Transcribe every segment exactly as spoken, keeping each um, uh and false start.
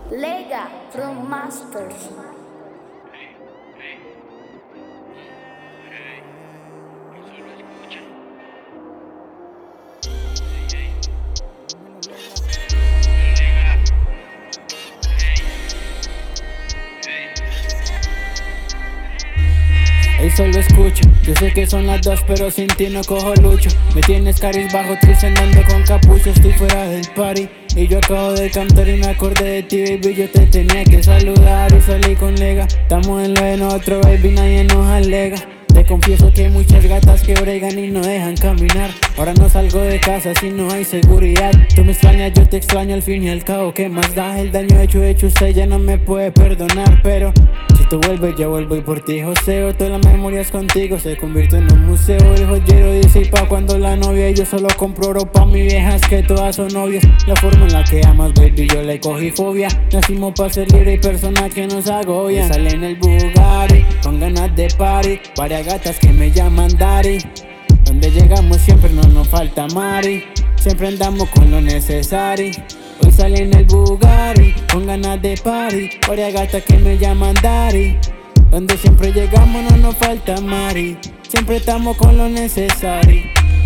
Lega from Masters. Ey, solo escucho, yo sé que son las dos pero sin ti no cojo lucho. Me tienes caris bajo, triste andando con capucho. Estoy fuera del party y yo acabo de cantar y me acordé de ti, baby. Yo te tenía que saludar y salí con Lega. Estamos en lo de nosotros, baby, nadie nos alega. Te confieso que hay muchas gatas que bregan y no dejan caminar. Ahora no salgo de casa si no hay seguridad. Tú me extrañas, yo te extraño, al fin y al cabo, ¿qué más da? El daño hecho, hecho, usted ya no me puede perdonar. Pero si tú vuelves, yo vuelvo y por ti joseo. Todas las memorias contigo se convierte en un museo. El joyero dice y pa' cuando la novia. Y yo solo compro ropa, mi viejas que todas son novias. La forma en la que amas, baby, yo le cogí fobia. Nacimos pa' ser libre y personas que nos agobian. Sale en el Bugatti con ganas de party, varias gatas que me llaman daddy. Donde llegamos siempre no nos falta mari. Siempre andamos con lo necesario. Hoy sale en el Bugatti con ganas de party, varias gatas que me llaman daddy. Donde siempre llegamos no nos falta mari. Siempre estamos con lo necesario.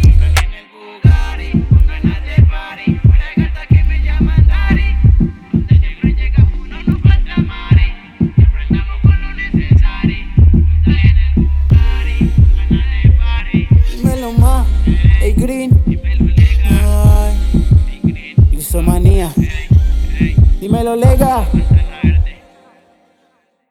Dímelo más, ey Green. Ay, Lisomanía. Dímelo Lega.